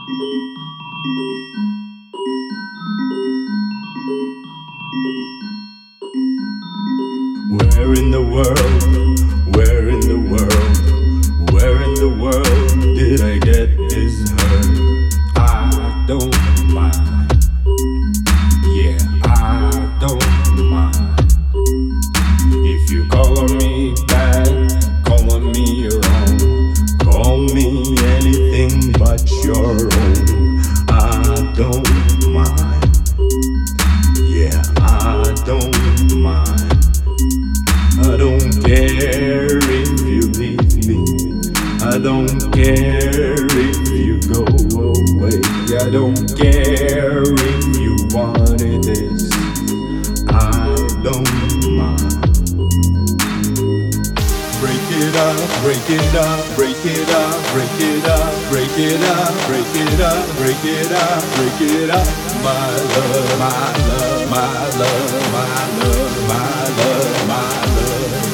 Where in the world, where in the world, where in the world did I get this hurt? I don't mind. Yeah, I don't mind. If you call on me bad, call on me wrong, call me anything but your own. I don't mind. Yeah, I don't mind. I don't care if you leave me. I don't care if you go away. I don't care if you wanted this. I don't mind. Break it up, break it up, break it up, break it up, break it up, break it up, break it up, break it up. My love, my love, my love, my love, my love, my love.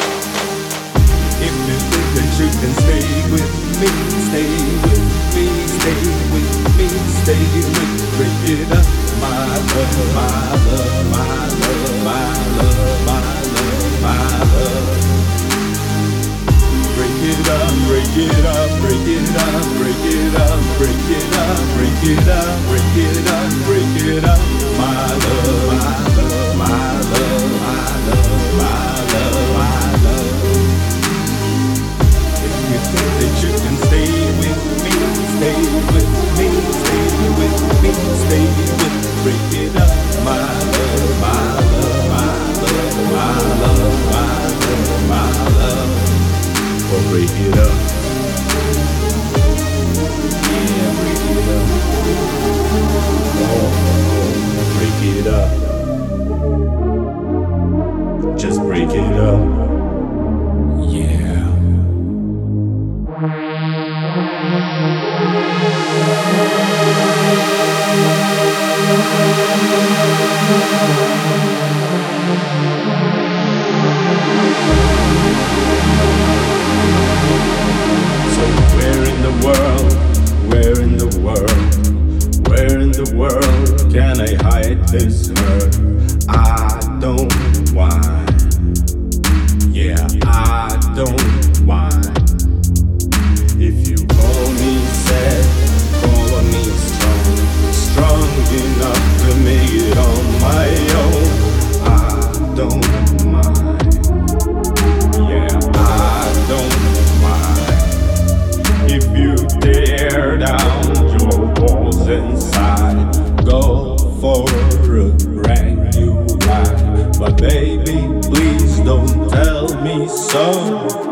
If you think that you can stay with me, stay with me, stay with me, stay with me. Break it up, my love, my love, my love, my love, my love, my love. Break it up, break it up, break it up, break it up, break it up, break it up, break it up, break it up. My love, my love, my love, my love, my love, my love. If you think that you can stay with me, stay with me, stay with me, stay with me. Break it up, my love, my love, my love, my love, my love, my love. Oh, break it up. Yeah, break it up. Oh, break it up. Just break it up. Yeah. So where in the world, where in the world, where in the world can I hide this hurt? I don't whine. Yeah, I don't whine. If you call me sad, call me strong, strong enough to make it on my own. I don't mind. Yeah, I don't mind. If you tear down your walls inside, go for a brand new life. But baby, please don't tell me so.